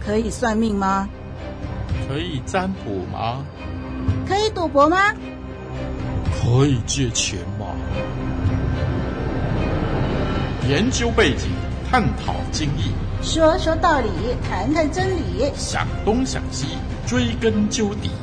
可以算命吗？ 可以占卜吗？ 可以赌博吗？ 可以借钱吗？研究背景，探讨经义， 说说道理，谈谈真理， 想东想西，追根究底。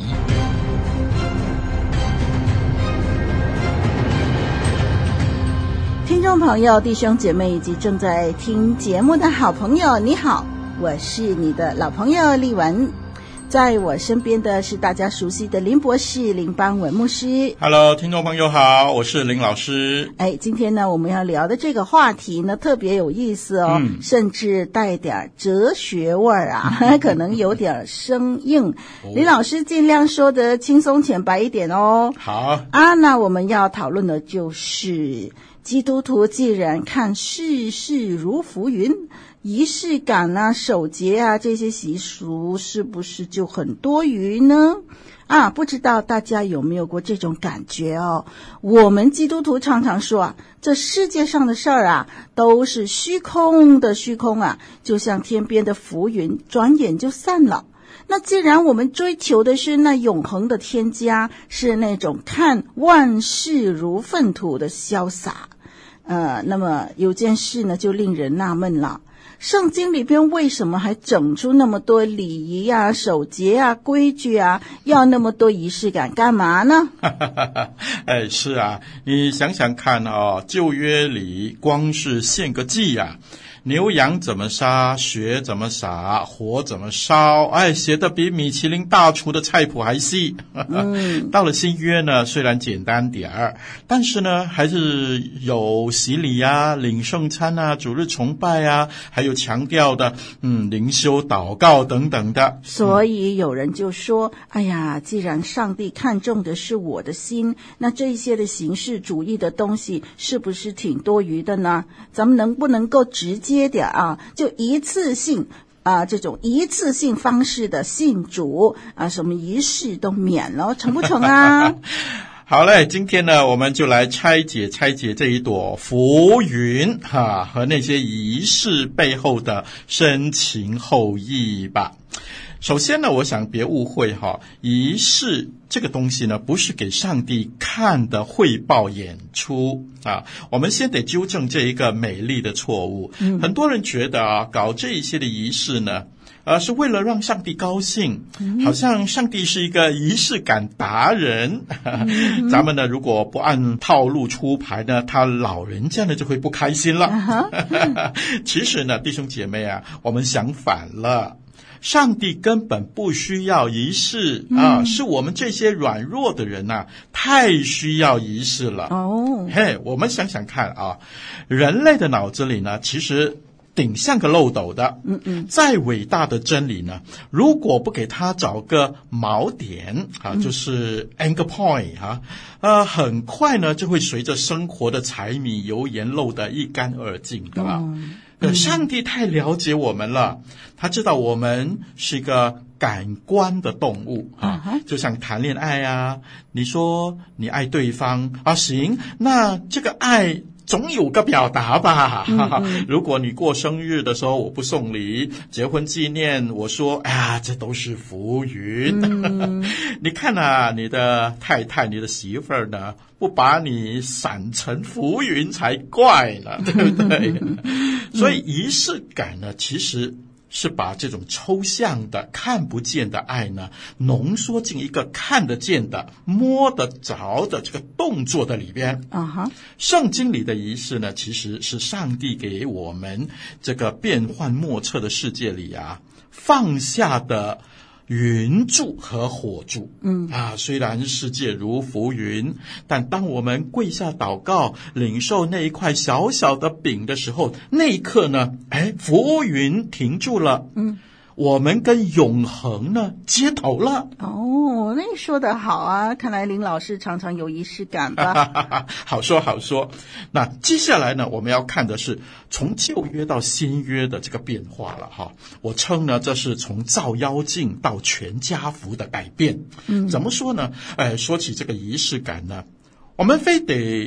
听众朋友、弟兄姐妹以及正在听节目的好朋友，你好，我是你的老朋友丽文。在我身边的是大家熟悉的林博士、林邦文牧师。 Hello， 听众朋友好，我是林老师。 今天呢，我们要聊的这个话题呢，特别有意思哦，甚至带点哲学味儿啊，可能有点生硬。林老师尽量说得轻松浅白一点哦。 好啊，那我们要讨论的就是基督徒既然看世事如浮云，仪式感啊、守节啊这些习俗是不是就很多余呢？不知道大家有没有过这种感觉哦？我们基督徒常常说啊，这世界上的事儿啊都是虚空的虚空啊，就像天边的浮云，转眼就散了。那既然我们追求的是那永恒的天家，是那种看万事如粪土的潇洒，那么有件事呢就令人纳闷了。圣经里边为什么还整出那么多礼仪啊、守节啊、规矩啊，要那么多仪式感干嘛呢？ 是啊，你想想看哦，旧约里光是献个祭啊，牛羊怎么杀，血怎么洒，火怎么烧，写得比米其林大厨的菜谱还细。到了新约呢，虽然简单点儿，但是呢还是有洗礼啊、领圣餐啊、主日崇拜啊，还有强调的灵修祷告等等的。 所以有人就说，哎呀，既然上帝看重的是我的心，那这些的形式主义的东西是不是挺多余的呢？咱们能不能够直接点啊，就一次性这种一次性方式的信主什么仪式都免了，成不成啊？ 好嘞，今天呢，我们就来拆解这一朵浮云和那些仪式背后的深情厚意吧。首先呢，我想别误会仪式这个东西呢，不是给上帝看的汇报演出我们先得纠正这一个美丽的错误。很多人觉得搞这一些的仪式呢，是为了让上帝高兴，好像上帝是一个仪式感达人。咱们呢，如果不按套路出牌呢，他老人家呢就会不开心了。其实呢，弟兄姐妹啊，我们想反了。上帝根本不需要仪式是我们这些软弱的人太需要仪式了。我们想想看人类的脑子里呢，其实顶像个漏斗的。再伟大的真理呢，如果不给他找个锚点就是 anchor point 很快呢就会随着生活的柴米油盐漏得一干二净的。上帝太了解我们了，他知道我们是一个感官的动物就像谈恋爱你说你爱对方行，那这个爱总有个表达吧。如果你过生日的时候我不送礼，结婚纪念我说这都是浮云。你看你的太太你的媳妇儿呢，不把你闪成浮云才怪呢，对不对？所以仪式感呢，其实是把这种抽象的看不见的爱呢，浓缩进一个看得见的摸得着的这个动作的里边。圣经里的仪式呢，其实是上帝给我们这个变幻莫测的世界里放下的云柱和火柱。虽然世界如浮云，但当我们跪下祷告领受那一块小小的饼的时候，那一刻呢，浮云停住了。我们跟永恒呢接头了。 那你说得好啊，看来林老师常常有仪式感吧。 好说好说。那接下来呢，我们要看的是从旧约到新约的这个变化了我称呢，这是从照妖镜到全家福的改变。怎么说呢？说起这个仪式感呢，我们非得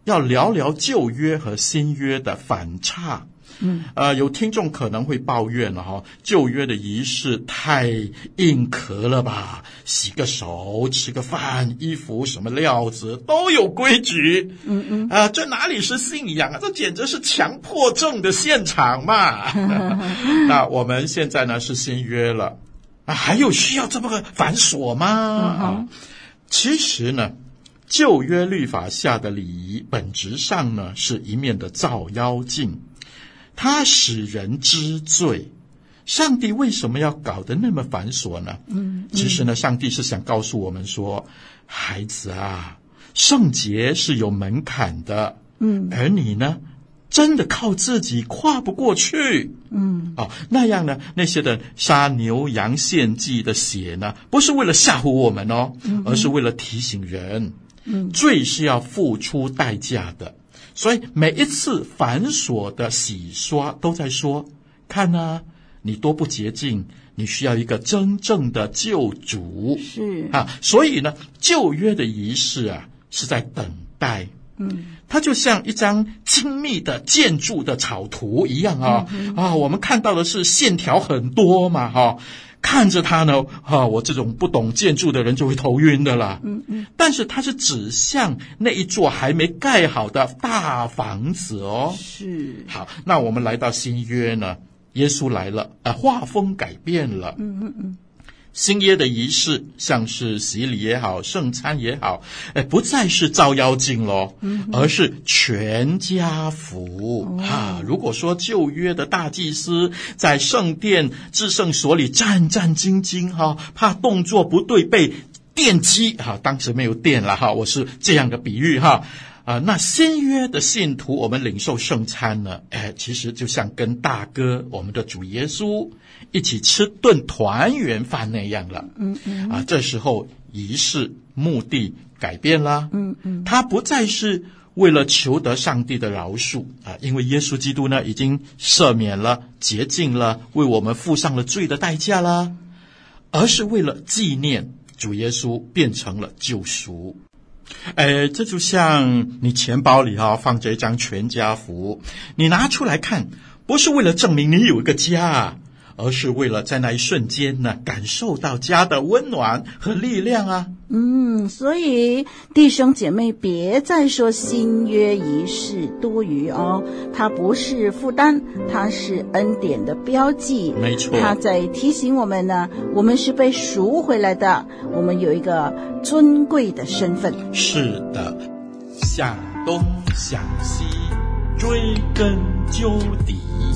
要聊聊旧约和新约的反差。有听众可能会抱怨了哈，旧约的仪式太硬壳了吧？洗个手、吃个饭、衣服什么料子都有规矩。这哪里是信仰啊？这简直是强迫症的现场嘛！那我们现在呢是新约了还有需要这么个繁琐吗？其实呢，旧约律法下的礼仪本质上呢是一面的照妖镜。它使人知罪。上帝为什么要搞得那么繁琐呢？其实呢，上帝是想告诉我们说，孩子啊，圣洁是有门槛的。而你呢，真的靠自己跨不过去。那样呢，那些的杀牛羊献祭的血呢，不是为了吓唬我们而是为了提醒人，罪是要付出代价的。所以每一次繁琐的洗刷都在说，看啊，你多不洁净，你需要一个真正的救主。 是所以呢，旧约的仪式是在等待。它就像一张精密的建筑的草图一样我们看到的是线条很多嘛看着它呢我这种不懂建筑的人就会头晕的啦。但是它是指向那一座还没盖好的大房子是。 好，那我们来到新约呢，耶稣来了画风改变了。新约的仪式，像是洗礼也好，圣餐也好，不再是照妖镜咯，而是全家福如果说旧约的大祭司在圣殿至圣所里战战兢兢怕动作不对被电击当时没有电了我是这样的比喻那新约的信徒，我们领受圣餐呢，其实就像跟大哥我们的主耶稣一起吃顿团圆饭那样了。这时候仪式目的改变了。他不再是为了求得上帝的饶恕因为耶稣基督呢已经赦免了、洁净了，为我们付上了罪的代价啦，而是为了纪念主耶稣变成了救赎。这就像你钱包里放着一张全家福，你拿出来看，不是为了证明你有一个家而是为了在那一瞬间呢，感受到家的温暖和力量所以弟兄姐妹别再说新约仪式多余它不是负担，它是恩典的标记。 没错， 它在提醒我们呢，我们是被赎回来的，我们有一个尊贵的身份。 是的，向东向西，追根究底。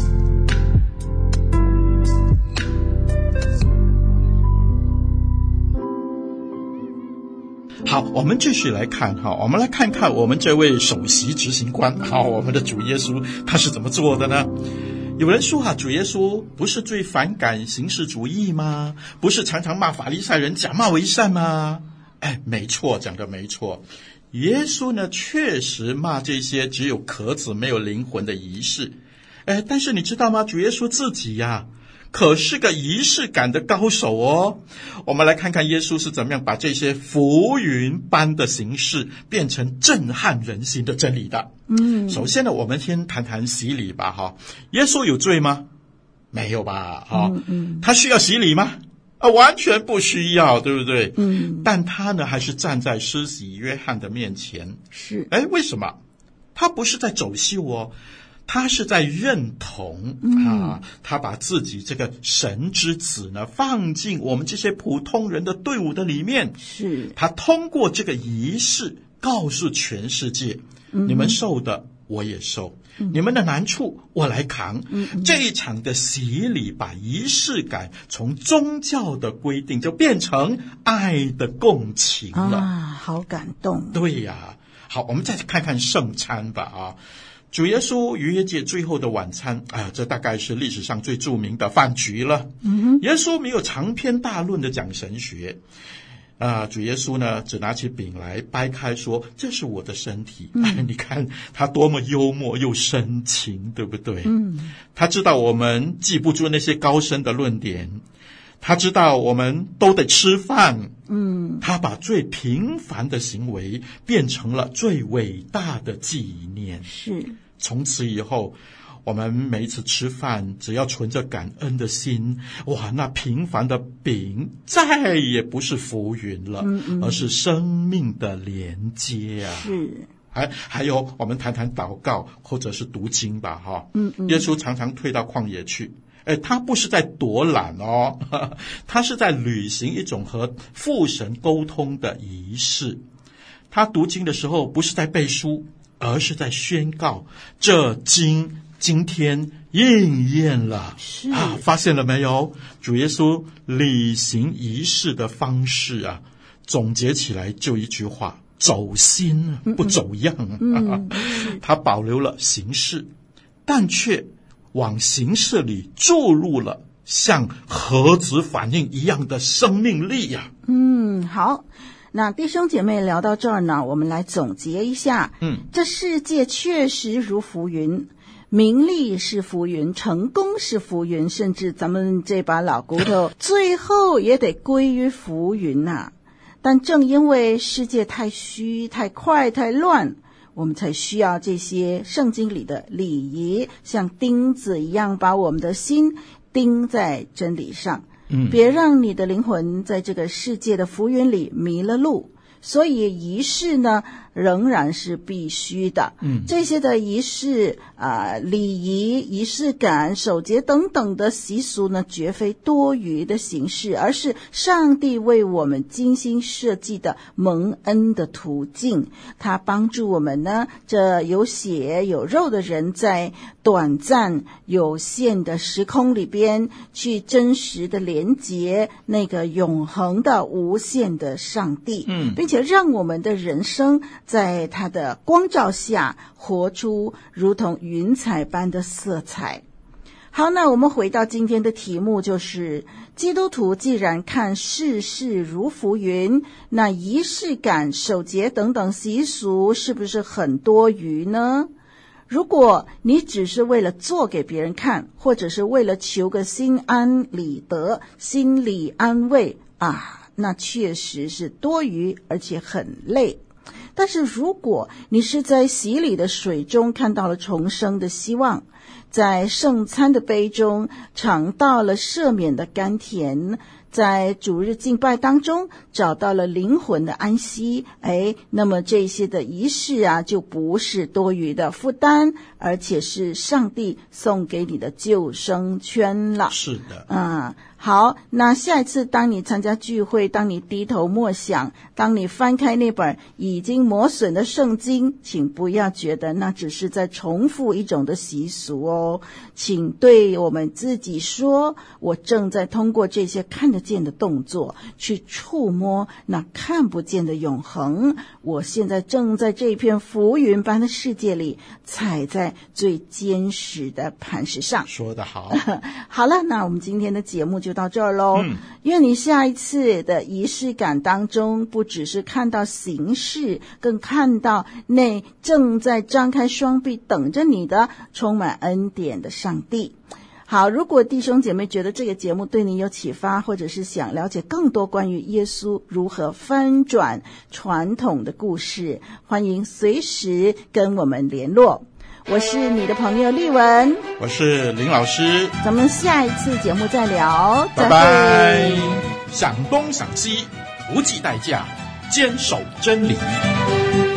好，我们继续来看我们来看看我们这位首席执行官我们的主耶稣他是怎么做的呢？有人说主耶稣不是最反感形式主义吗？不是常常骂法利赛人假冒为善吗？没错，讲的没错。耶稣呢确实骂这些只有壳子没有灵魂的仪式。但是你知道吗？主耶稣自己可是个仪式感的高手我们来看看耶稣是怎么样把这些浮云般的形式变成震撼人心的真理的。首先呢，我们先谈谈洗礼吧耶稣有罪吗？没有吧他需要洗礼吗？完全不需要，对不对？但他呢还是站在施洗约翰的面前。 是。 为什么？他不是在走秀他是在认同他把自己这个神之子呢放进我们这些普通人的队伍的里面。 是。 他通过这个仪式告诉全世界，你们受的我也受，你们的难处我来扛。这一场的洗礼把仪式感从宗教的规定就变成爱的共情了好感动。 对呀。好，我们再看看圣餐吧主耶稣逾越节最后的晚餐这大概是历史上最著名的饭局了。耶稣没有长篇大论的讲神学主耶稣呢只拿起饼来掰开说，这是我的身体。你看他多么幽默又深情，对不对？他知道我们记不住那些高深的论点， 他知道我们都得吃饭，他把最平凡的行为变成了最伟大的纪念。 是， 从此以后，我们每一次吃饭，只要存着感恩的心，哇，那平凡的饼再也不是浮云了，而是生命的连接啊！ 是。 还有，我们谈谈祷告或者是读经吧，哈。耶稣常常退到旷野去，他不是在躲懒哦，他是在履行一种和父神沟通的仪式。他读经的时候，不是在背书，而是在宣告这经今天应验了。 是发现了没有？主耶稣履行仪式的方式啊，总结起来就一句话：走心不走样。他保留了形式，但却往形式里注入了像核子反应一样的生命力呀。 好，那弟兄姐妹聊到这儿呢，我们来总结一下。这世界确实如浮云，名利是浮云，成功是浮云，甚至咱们这把老骨头最后也得归于浮云啊。但正因为世界太虚、太快、太乱，我们才需要这些圣经里的礼仪，像钉子一样把我们的心钉在真理上。别让你的灵魂在这个世界的浮云里迷了路。所以仪式呢仍然是必须的。这些的仪式礼仪、仪式感、守节等等的习俗呢，绝非多余的形式，而是上帝为我们精心设计的蒙恩的途径。他帮助我们呢，这有血有肉的人，在短暂有限的时空里边，去真实的连结那个永恒的无限的上帝，并且让我们的人生在他的光照下活出如同云彩般的色彩。好，那我们回到今天的题目，就是基督徒既然看世事如浮云，那仪式感、守节等等习俗是不是很多余呢？如果你只是为了做给别人看，或者是为了求个心安理得、心理安慰那确实是多余，而且很累。但是如果你是在洗礼的水中看到了重生的希望，在圣餐的杯中尝到了赦免的甘甜，在主日敬拜当中找到了灵魂的安息，那么这些的仪式就不是多余的负担，而且是上帝送给你的救生圈了。 是的。 好，那下一次当你参加聚会，当你低头默想，当你翻开那本已经磨损的圣经，请不要觉得那只是在重复一种的习俗哦，请对我们自己说，我正在通过这些看得见的动作去触摸那看不见的永恒，我现在正在这片浮云般的世界里踩在最坚实的磐石上。 说得好。 好了，那我们今天的节目就到这儿咯。愿你下一次的仪式感当中，不只是看到形式，更看到那正在张开双臂等着你的充满恩典的上帝。好，如果弟兄姐妹觉得这个节目对你有启发，或者是想了解更多关于耶稣如何翻转传统的故事，欢迎随时跟我们联络。我是你的朋友丽文， 我是林老师， 咱们下一次节目再聊， 拜拜。想东想西，不计代价，坚守真理。